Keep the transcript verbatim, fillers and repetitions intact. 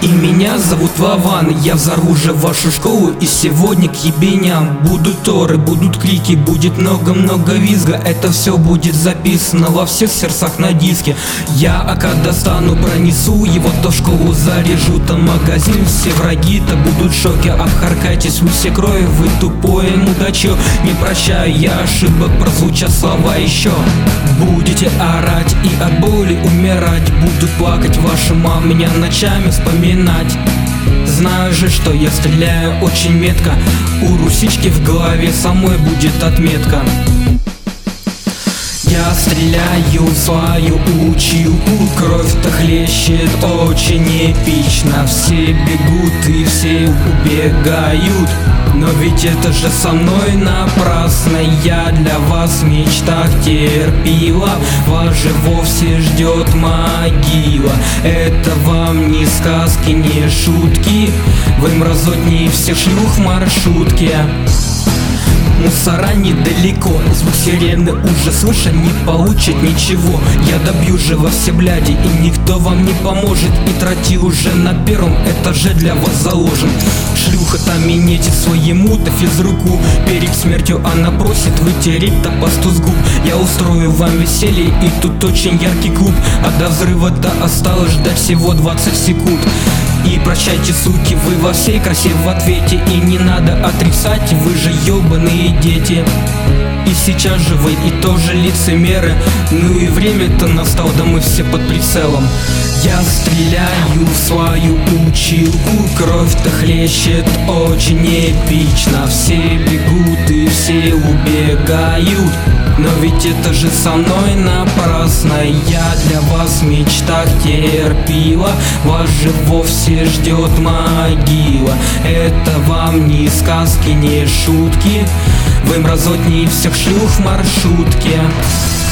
И меня зовут Вован, я взорву же вашу школу. И сегодня к ебеням будут торы, будут крики, будет много-много визга. Это все будет записано во всех сердцах на диске. Я АК достану, пронесу его, то в школу заряжу, там магазин. Все враги-то будут в шоке, обхаркайтесь вы все крови, вы тупое мудачье. Не прощаю я ошибок, прозвучат слова еще. Будете орать и от боли умирать, будут плакать ваши мамы, меня ночами вспоминать. Знаю же, что я стреляю очень метко, у русички в голове самой будет отметка. Я стреляю в свою училку, кровь-то хлещет очень эпично. Все бегут и все убегают, но ведь это же со мной напрасно. Я для вас в мечтах терпила, вас же вовсе ждет могила. Это вам не сказки, не шутки, вы мразотнее всех шлюх в маршрутке. Мусора недалеко, звук сирены уже слышен, не получит ничего. Я добью же во все бляди, и никто вам не поможет. И тротил уже на первом этаже для вас заложен. Шлюха-то минетит своему-то физруку, перед смертью она просит вытереть-то пасту с губ. Я устрою вам веселье, и тут очень яркий клуб, а до взрыва-то осталось ждать всего двадцать секунд. И прощайте, суки, вы во всей красе в ответе, и не надо отрицать, вы же ёбаные дети. И сейчас же вы и тоже лицемеры, ну и время-то настало, да мы все под прицелом. Я стреляю в свою училку, кровь-то хлещет очень эпично. Все бегут и все убегают, но ведь это же со мной напрасно. Я для вас в мечтах терпила, вас же вовсе ждет могила. Это вам не сказки, не шутки, вы мразотнее всех шлюх в маршрутке.